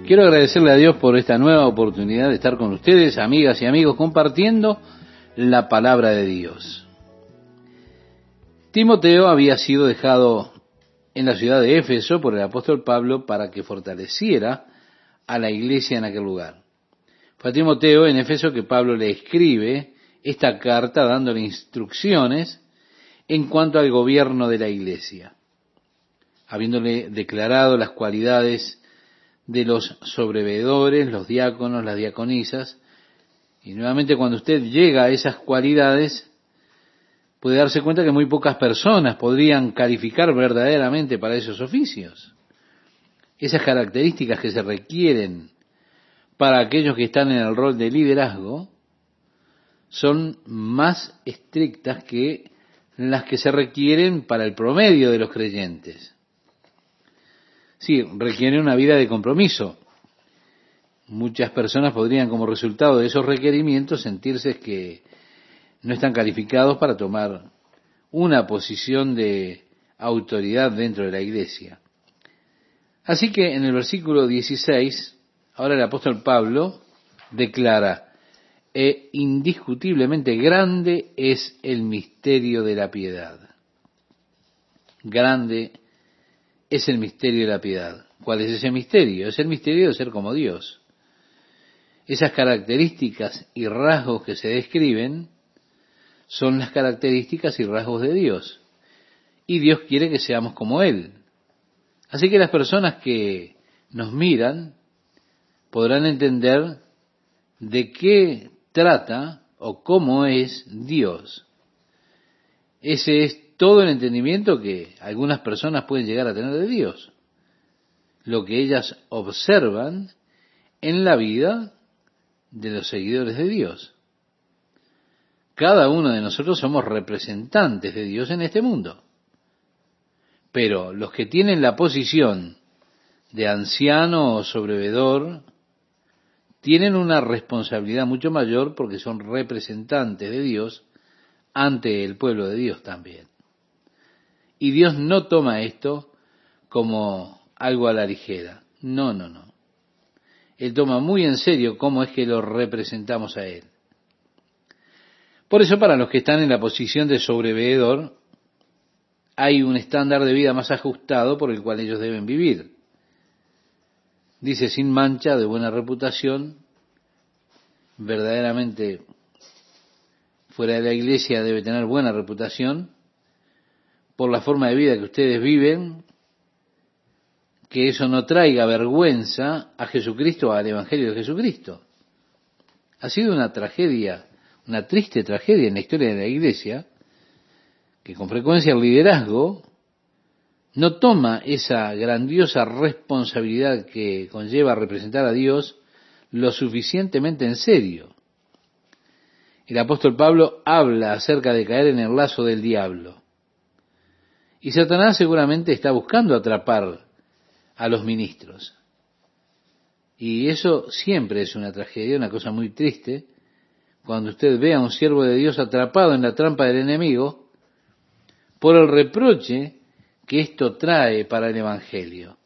Quiero agradecerle a Dios por esta nueva oportunidad de estar con ustedes, amigas y amigos, compartiendo la palabra de Dios. Timoteo había sido dejado en la ciudad de Éfeso por el apóstol Pablo para que fortaleciera a la iglesia en aquel lugar. Fue a Timoteo en Éfeso que Pablo le escribe esta carta dándole instrucciones en cuanto al gobierno de la iglesia, habiéndole declarado las cualidades de los sobreveedores, los diáconos, las diaconisas. Y nuevamente, cuando usted llega a esas cualidades, puede darse cuenta que muy pocas personas podrían calificar verdaderamente para esos oficios. Esas características que se requieren para aquellos que están en el rol de liderazgo son más estrictas que las que se requieren para el promedio de los creyentes. Sí, requiere una vida de compromiso. Muchas personas podrían, como resultado de esos requerimientos, sentirse que no están calificados para tomar una posición de autoridad dentro de la iglesia. Así que en el versículo 16, ahora el apóstol Pablo declara: indiscutiblemente grande es el misterio de la piedad. Grande es el misterio de la piedad. ¿Cuál es ese misterio? Es el misterio de ser como Dios. Esas características y rasgos que se describen son las características y rasgos de Dios. Y Dios quiere que seamos como Él. Así que las personas que nos miran podrán entender de qué trata o cómo es Dios. Ese es todo el entendimiento que algunas personas pueden llegar a tener de Dios. Lo que ellas observan en la vida de los seguidores de Dios. Cada uno de nosotros somos representantes de Dios en este mundo. Pero los que tienen la posición de anciano o sobreveedor tienen una responsabilidad mucho mayor porque son representantes de Dios ante el pueblo de Dios también. Y Dios no toma esto como algo a la ligera. No. Él toma muy en serio cómo es que lo representamos a Él. Por eso, para los que están en la posición de sobreveedor, hay un estándar de vida más ajustado por el cual ellos deben vivir. Dice: sin mancha, de buena reputación. Verdaderamente, fuera de la iglesia debe tener buena reputación por la forma de vida que ustedes viven, que eso no traiga vergüenza a Jesucristo o al Evangelio de Jesucristo. Ha sido una tragedia, una triste tragedia en la historia de la iglesia, que con frecuencia el liderazgo no toma esa grandiosa responsabilidad que conlleva representar a Dios lo suficientemente en serio. El apóstol Pablo habla acerca de caer en el lazo del diablo. Y Satanás seguramente está buscando atrapar a los ministros. Y eso siempre es una tragedia, una cosa muy triste, cuando usted ve a un siervo de Dios atrapado en la trampa del enemigo por el reproche que esto trae para el Evangelio.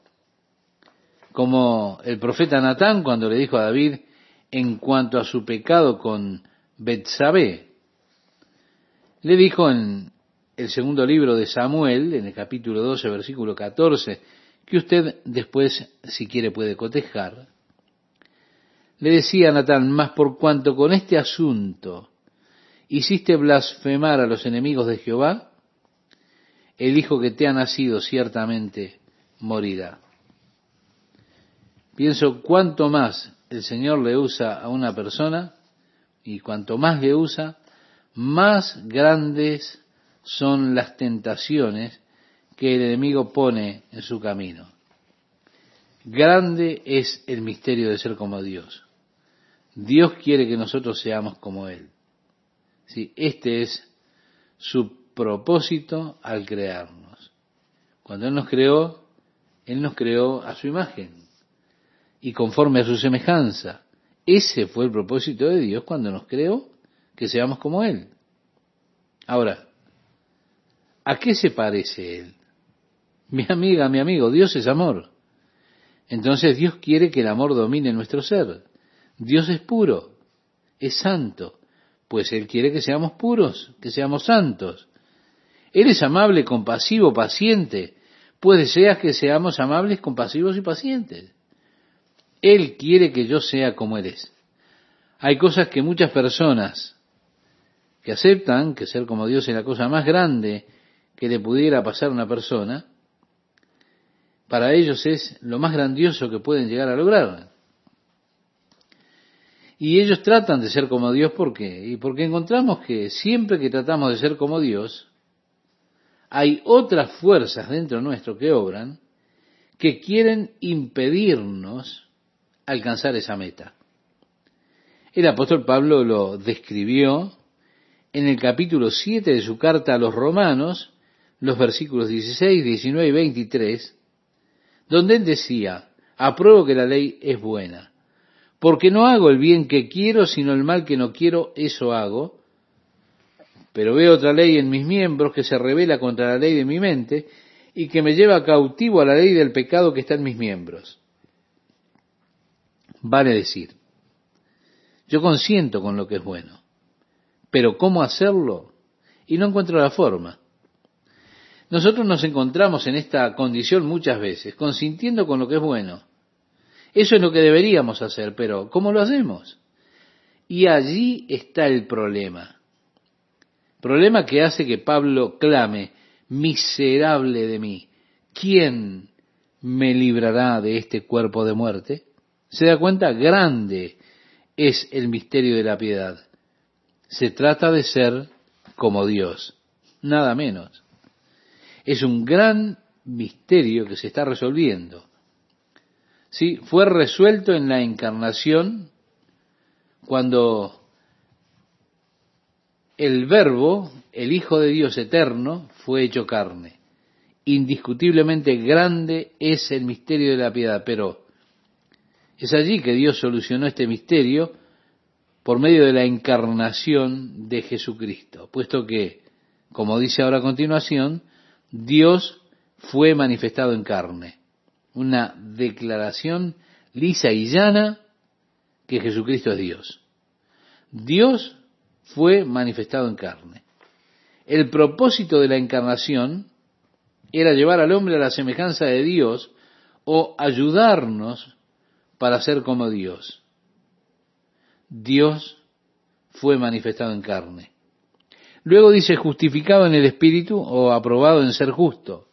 Como el profeta Natán cuando le dijo a David en cuanto a su pecado con Betsabé, le dijo en el segundo libro de Samuel, en el capítulo 12, versículo 14, que usted después, si quiere, puede cotejar. Le decía a Natán: mas por cuanto con este asunto hiciste blasfemar a los enemigos de Jehová, el hijo que te ha nacido ciertamente morirá. Pienso cuánto más el Señor le usa a una persona, y cuanto más le usa, más grandes son las tentaciones que el enemigo pone en su camino. Grande es el misterio de ser como Dios. Dios quiere que nosotros seamos como Él. Sí, este es su propósito al crearnos. Cuando Él nos creó a su imagen y conforme a su semejanza. Ese fue el propósito de Dios cuando nos creó, que seamos como Él. Ahora, ¿a qué se parece Él? Mi amiga, mi amigo, Dios es amor. Entonces Dios quiere que el amor domine nuestro ser. Dios es puro, es santo, pues Él quiere que seamos puros, que seamos santos. Él es amable, compasivo, paciente, pues desea que seamos amables, compasivos y pacientes. Él quiere que yo sea como Él es. Hay cosas que muchas personas que aceptan que ser como Dios es la cosa más grande que le pudiera pasar a una persona, para ellos es lo más grandioso que pueden llegar a lograr. Y ellos tratan de ser como Dios, ¿por qué? Y porque encontramos que siempre que tratamos de ser como Dios, hay otras fuerzas dentro nuestro que obran que quieren impedirnos alcanzar esa meta. El apóstol Pablo lo describió en el capítulo 7 de su carta a los Romanos, los versículos 16, 19 y 23, donde él decía: apruebo que la ley es buena, porque no hago el bien que quiero, sino el mal que no quiero, eso hago. Pero veo otra ley en mis miembros que se rebela contra la ley de mi mente y que me lleva cautivo a la ley del pecado que está en mis miembros. Vale decir, yo consiento con lo que es bueno, pero ¿cómo hacerlo? Y no encuentro la forma. Nosotros nos encontramos en esta condición muchas veces, consintiendo con lo que es bueno. Eso es lo que deberíamos hacer, pero ¿cómo lo hacemos? Y allí está el problema. Problema que hace que Pablo clame: miserable de mí, ¿quién me librará de este cuerpo de muerte? ¿Se da cuenta? Grande es el misterio de la piedad. Se trata de ser como Dios, nada menos. Es un gran misterio que se está resolviendo. Sí, fue resuelto en la encarnación, cuando el Verbo, el Hijo de Dios eterno, fue hecho carne. Indiscutiblemente grande es el misterio de la piedad, pero es allí que Dios solucionó este misterio por medio de la encarnación de Jesucristo, puesto que, como dice ahora a continuación, Dios fue manifestado en carne. Una declaración lisa y llana que Jesucristo es Dios. Dios fue manifestado en carne. El propósito de la encarnación era llevar al hombre a la semejanza de Dios, o ayudarnos para ser como Dios. Dios fue manifestado en carne. Luego dice: justificado en el Espíritu, o aprobado en ser justo.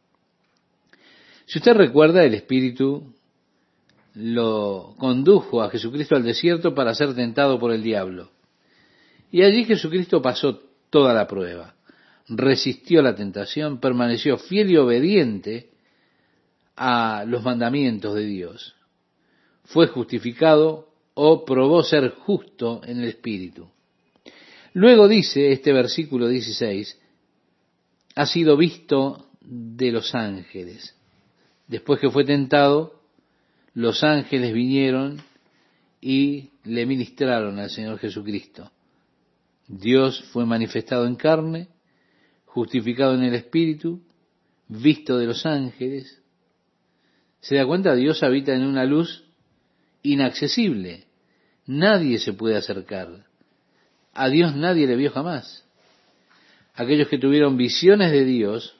Si usted recuerda, el Espíritu lo condujo a Jesucristo al desierto para ser tentado por el diablo. Y allí Jesucristo pasó toda la prueba. Resistió la tentación, permaneció fiel y obediente a los mandamientos de Dios. Fue justificado, o probó ser justo en el Espíritu. Luego dice este versículo 16, ha sido visto de los ángeles. Después que fue tentado, los ángeles vinieron y le ministraron al Señor Jesucristo. Dios fue manifestado en carne, justificado en el Espíritu, visto de los ángeles. ¿Se da cuenta? Dios habita en una luz inaccesible. Nadie se puede acercar. A Dios nadie le vio jamás. Aquellos que tuvieron visiones de Dios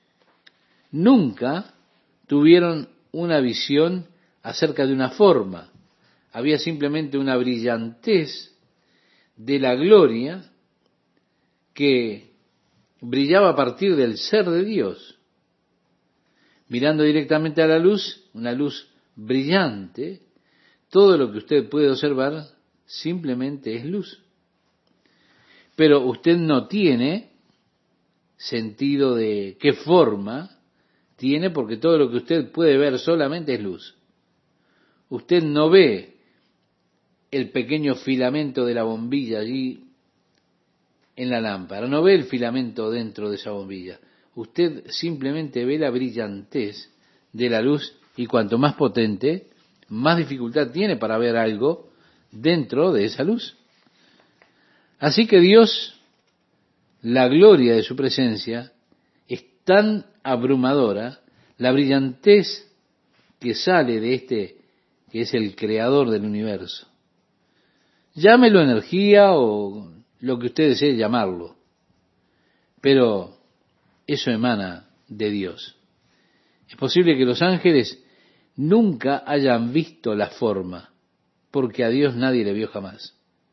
nunca tuvieron una visión acerca de una forma. Había simplemente una brillantez de la gloria que brillaba a partir del ser de Dios. Mirando directamente a la luz, una luz brillante, todo lo que usted puede observar simplemente es luz. Pero usted no tiene sentido de qué forma tiene, porque todo lo que usted puede ver solamente es luz. Usted no ve el pequeño filamento de la bombilla allí en la lámpara, no ve el filamento dentro de esa bombilla. Usted simplemente ve la brillantez de la luz, y cuanto más potente, más dificultad tiene para ver algo dentro de esa luz. Así que Dios, la gloria de su presencia es tan abrumadora, la brillantez que sale de este, que es el creador del universo. Llámelo energía o lo que usted desee llamarlo, pero eso emana de Dios. Es posible que los ángeles nunca hayan visto la forma, porque a Dios nadie le vio jamás.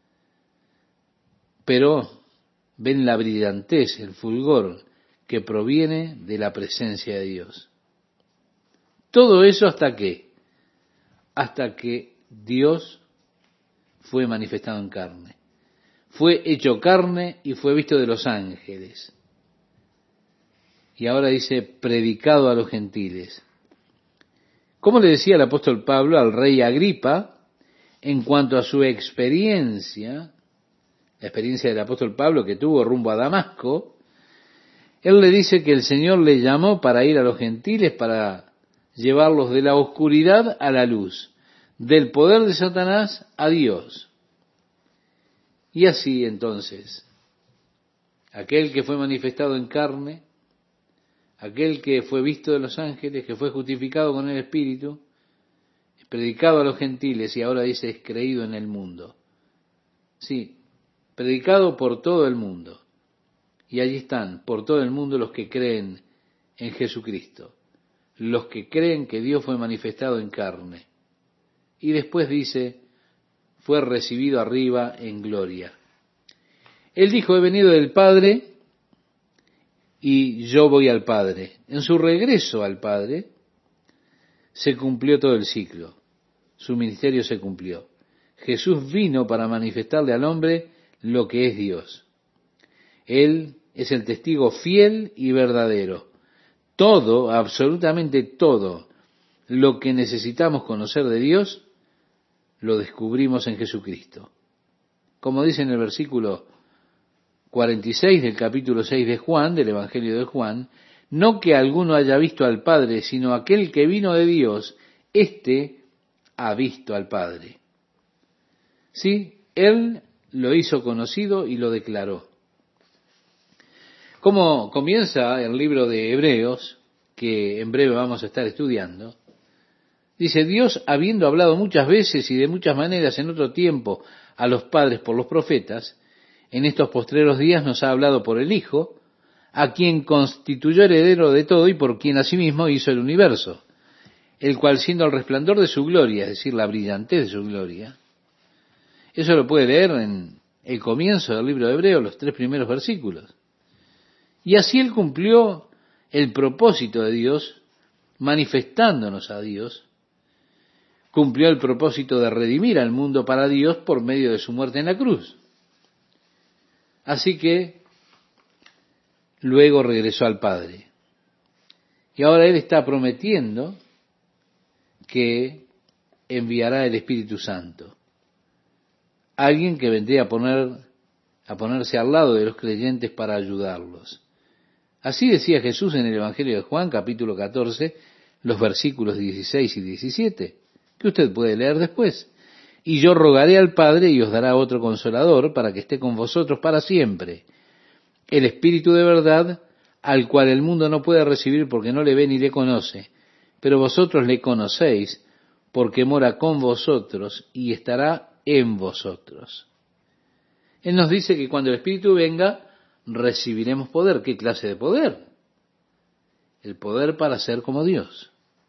Pero ven la brillantez, el fulgor que proviene de la presencia de Dios. Todo eso hasta que Dios fue manifestado en carne. Fue hecho carne y fue visto de los ángeles. Y ahora dice, predicado a los gentiles. Como le decía el apóstol Pablo al rey Agripa, en cuanto a su experiencia, la experiencia del apóstol Pablo que tuvo rumbo a Damasco, él le dice que el Señor le llamó para ir a los gentiles, para llevarlos de la oscuridad a la luz, del poder de Satanás a Dios. Y así entonces, aquel que fue manifestado en carne, aquel que fue visto de los ángeles, que fue justificado con el Espíritu, es predicado a los gentiles y ahora dice es creído en el mundo. Sí, predicado por todo el mundo. Y allí están, por todo el mundo, los que creen en Jesucristo, los que creen que Dios fue manifestado en carne. Y después dice, fue recibido arriba en gloria. Él dijo, he venido del Padre y yo voy al Padre. En su regreso al Padre se cumplió todo el ciclo. Su ministerio se cumplió. Jesús vino para manifestarle al hombre lo que es Dios. Él es el testigo fiel y verdadero. Todo, absolutamente todo, lo que necesitamos conocer de Dios, lo descubrimos en Jesucristo. Como dice en el versículo 46 del capítulo 6 de Juan, del Evangelio de Juan, no que alguno haya visto al Padre, sino aquel que vino de Dios, éste ha visto al Padre. Sí, Él lo hizo conocido y lo declaró. Como comienza el libro de Hebreos, que en breve vamos a estar estudiando, dice, Dios, habiendo hablado muchas veces y de muchas maneras en otro tiempo a los padres por los profetas, en estos postreros días nos ha hablado por el Hijo, a quien constituyó heredero de todo y por quien asimismo hizo el universo, el cual siendo el resplandor de su gloria, es decir, la brillantez de su gloria, eso lo puede leer en el comienzo del libro de Hebreos, los 3 primeros versículos. Y así Él cumplió el propósito de Dios, manifestándonos a Dios, cumplió el propósito de redimir al mundo para Dios por medio de su muerte en la cruz. Así que luego regresó al Padre. Y ahora Él está prometiendo que enviará el Espíritu Santo. Alguien que vendría a ponerse al lado de los creyentes para ayudarlos. Así decía Jesús en el Evangelio de Juan, capítulo 14, los versículos 16 y 17, que usted puede leer después. Y yo rogaré al Padre y os dará otro consolador para que esté con vosotros para siempre. El Espíritu de verdad, al cual el mundo no puede recibir porque no le ve ni le conoce, pero vosotros le conocéis porque mora con vosotros y estará en vosotros. Él nos dice que cuando el Espíritu venga, recibiremos poder. ¿Qué clase de poder? El poder para ser como Dios.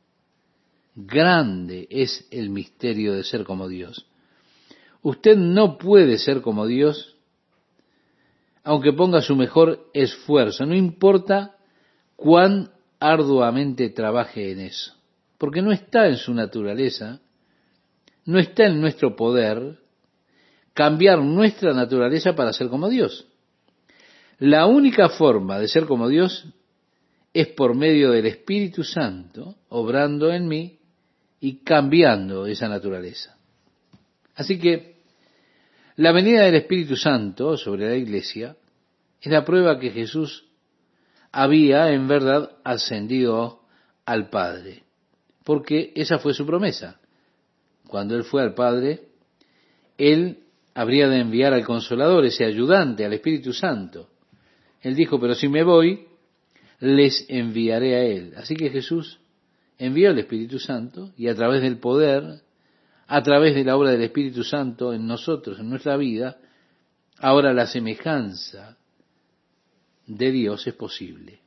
Grande es el misterio de ser como Dios. Usted no puede ser como Dios aunque ponga su mejor esfuerzo, no importa cuán arduamente trabaje en eso, porque no está en su naturaleza, no está en nuestro poder cambiar nuestra naturaleza para ser como Dios. La única forma de ser como Dios es por medio del Espíritu Santo, obrando en mí y cambiando esa naturaleza. Así que la venida del Espíritu Santo sobre la iglesia es la prueba que Jesús había en verdad ascendido al Padre, porque esa fue su promesa. Cuando Él fue al Padre, Él habría de enviar al Consolador, ese ayudante, al Espíritu Santo. Él dijo, pero si me voy, les enviaré a Él. Así que Jesús envió el Espíritu Santo y a través del poder, a través de la obra del Espíritu Santo en nosotros, en nuestra vida, ahora la semejanza de Dios es posible.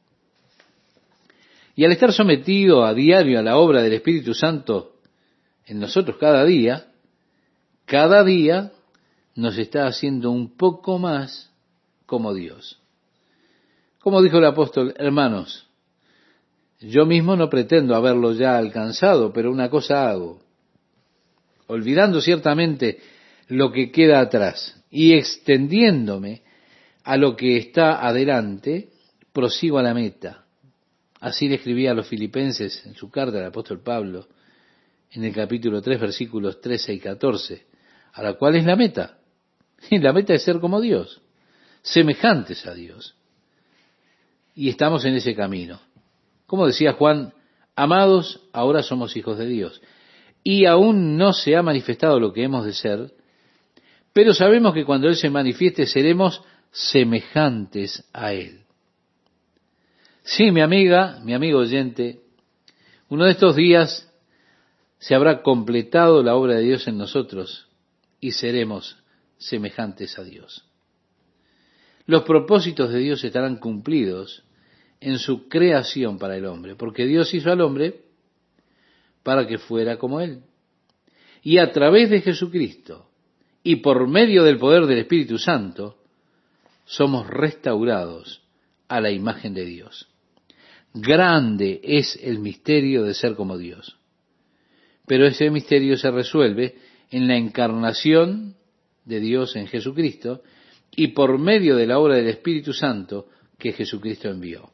Y al estar sometido a diario a la obra del Espíritu Santo en nosotros cada día nos está haciendo un poco más como Dios. Como dijo el apóstol, hermanos, yo mismo no pretendo haberlo ya alcanzado, pero una cosa hago, olvidando ciertamente lo que queda atrás y extendiéndome a lo que está adelante, prosigo a la meta. Así le escribía a los filipenses en su carta del apóstol Pablo, en el capítulo 3, versículos 13 y 14, a la cual es la meta. Y la meta es ser como Dios, semejantes a Dios. Y estamos en ese camino. Como decía Juan, amados, ahora somos hijos de Dios. Y aún no se ha manifestado lo que hemos de ser, pero sabemos que cuando Él se manifieste seremos semejantes a Él. Sí, mi amiga, mi amigo oyente, uno de estos días se habrá completado la obra de Dios en nosotros y seremos semejantes a Dios. Los propósitos de Dios estarán cumplidos en su creación para el hombre, porque Dios hizo al hombre para que fuera como Él. Y a través de Jesucristo y por medio del poder del Espíritu Santo, somos restaurados a la imagen de Dios. Grande es el misterio de ser como Dios. Pero ese misterio se resuelve en la encarnación de Dios en Jesucristo y por medio de la obra del Espíritu Santo que Jesucristo envió.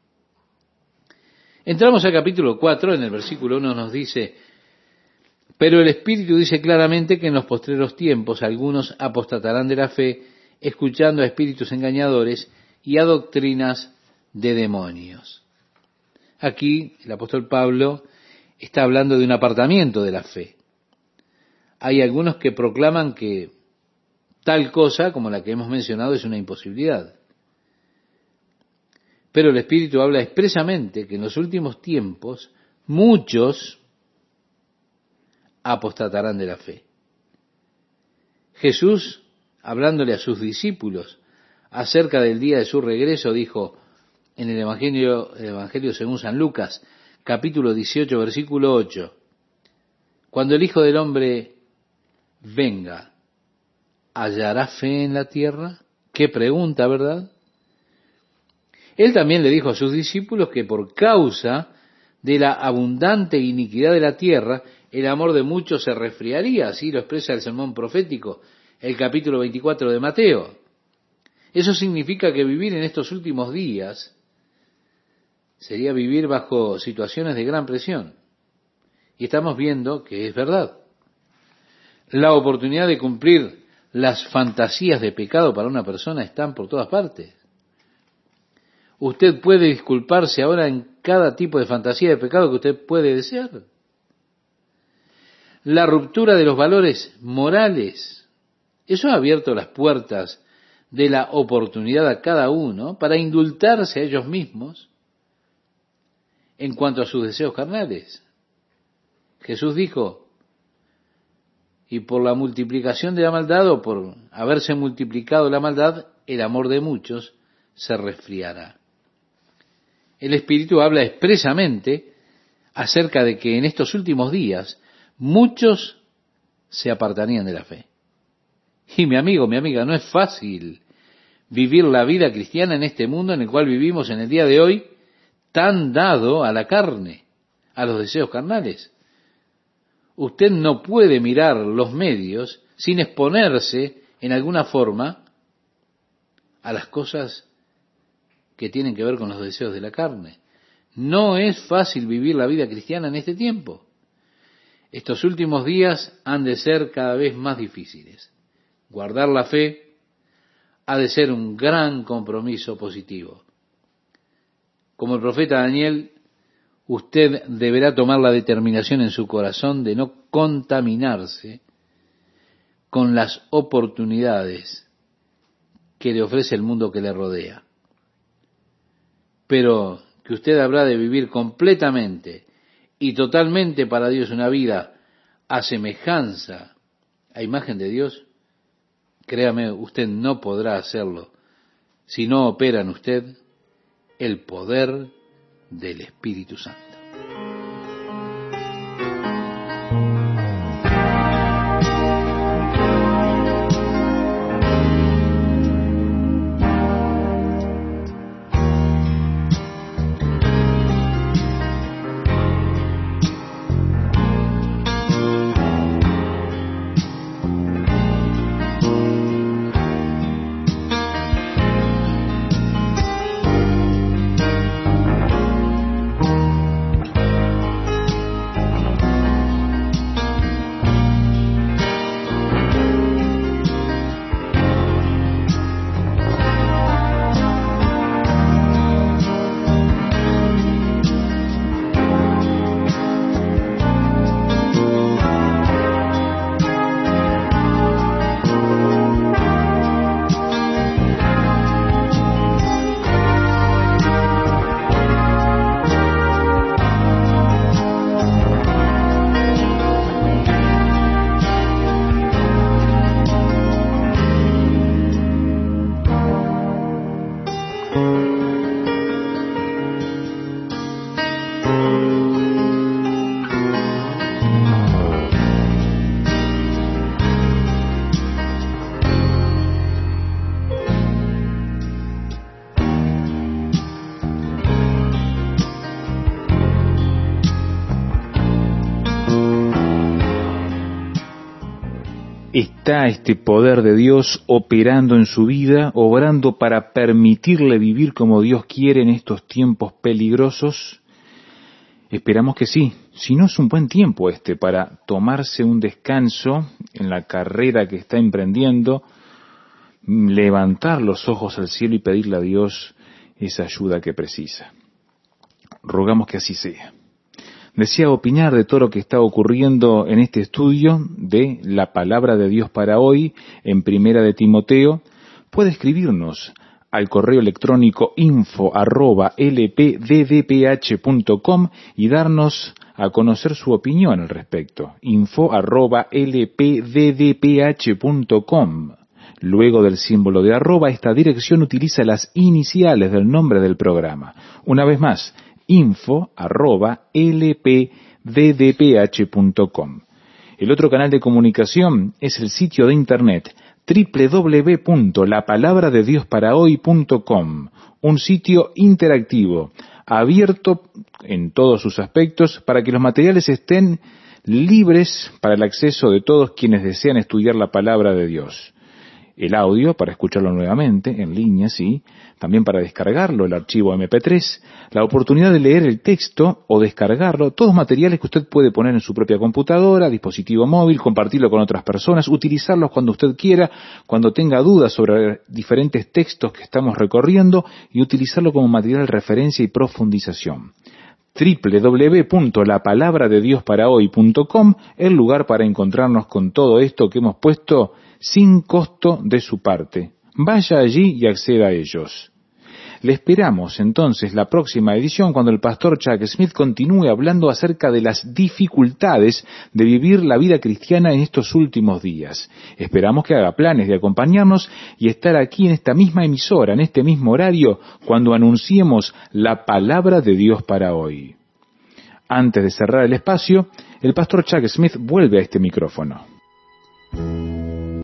Entramos al capítulo 4, en el versículo 1 nos dice, pero el Espíritu dice claramente que en los postreros tiempos algunos apostatarán de la fe, escuchando a espíritus engañadores y a doctrinas de demonios. Aquí el apóstol Pablo está hablando de un apartamiento de la fe. Hay algunos que proclaman que tal cosa, como la que hemos mencionado, es una imposibilidad. Pero el Espíritu habla expresamente que en los últimos tiempos muchos apostatarán de la fe. Jesús, hablándole a sus discípulos acerca del día de su regreso, dijo en el Evangelio según San Lucas, capítulo 18, versículo 8, cuando el Hijo del Hombre venga, ¿hallará fe en la tierra? Qué pregunta, ¿verdad? Él también le dijo a sus discípulos que por causa de la abundante iniquidad de la tierra, el amor de muchos se resfriaría, así lo expresa el sermón profético, el capítulo 24 de Mateo. Eso significa que vivir en estos últimos días sería vivir bajo situaciones de gran presión. Y estamos viendo que es verdad. La oportunidad de cumplir las fantasías de pecado para una persona están por todas partes. Usted puede disculparse ahora en cada tipo de fantasía de pecado que usted puede desear. La ruptura de los valores morales, eso ha abierto las puertas de la oportunidad a cada uno para indultarse a ellos mismos en cuanto a sus deseos carnales. Jesús dijo, y por la multiplicación de la maldad o por haberse multiplicado la maldad, el amor de muchos se resfriará. El Espíritu habla expresamente acerca de que en estos últimos días muchos se apartarían de la fe. Y mi amigo, mi amiga, no es fácil vivir la vida cristiana en este mundo en el cual vivimos en el día de hoy, tan dado a la carne, a los deseos carnales. Usted no puede mirar los medios sin exponerse en alguna forma a las cosas que tienen que ver con los deseos de la carne. No es fácil vivir la vida cristiana en este tiempo. Estos últimos días han de ser cada vez más difíciles. Guardar la fe ha de ser un gran compromiso positivo. Como el profeta Daniel, usted deberá tomar la determinación en su corazón de no contaminarse con las oportunidades que le ofrece el mundo que le rodea. Pero que usted habrá de vivir completamente y totalmente para Dios una vida a semejanza, a imagen de Dios, créame, usted no podrá hacerlo si no opera en usted el poder del Espíritu Santo. ¿Está este poder de Dios operando en su vida, obrando para permitirle vivir como Dios quiere en estos tiempos peligrosos? Esperamos que sí. Si no, es un buen tiempo para tomarse un descanso en la carrera que está emprendiendo, levantar los ojos al cielo y pedirle a Dios esa ayuda que precisa. Rogamos que así sea. Desea opinar de todo lo que está ocurriendo en este estudio de la palabra de Dios para hoy en Primera de Timoteo. Puede escribirnos al correo electrónico info@lpddph.com y darnos a conocer su opinión al respecto. info@lpddph.com. Luego del símbolo de arroba, esta dirección utiliza las iniciales del nombre del programa. Una vez más, info@lpddph.com. El otro canal de comunicación es el sitio de internet www.lapalabradeDiosParaHoy.com, un sitio interactivo, abierto en todos sus aspectos para que los materiales estén libres para el acceso de todos quienes desean estudiar la palabra de Dios. El audio para escucharlo nuevamente, en línea, sí, también para descargarlo, el archivo MP3, la oportunidad de leer el texto o descargarlo, todos materiales que usted puede poner en su propia computadora, dispositivo móvil, compartirlo con otras personas, utilizarlos cuando usted quiera, cuando tenga dudas sobre diferentes textos que estamos recorriendo y utilizarlo como material de referencia y profundización. www.lapalabradeDiosParaHoy.com, el lugar para encontrarnos con todo esto que hemos puesto sin costo de su parte. Vaya allí y acceda a ellos. Le esperamos entonces la próxima edición cuando el pastor Chuck Smith continúe hablando acerca de las dificultades de vivir la vida cristiana en estos últimos días. Esperamos que haga planes de acompañarnos y estar aquí en esta misma emisora, en este mismo horario, cuando anunciemos la palabra de Dios para hoy. Antes de cerrar el espacio, el pastor Chuck Smith vuelve a este micrófono.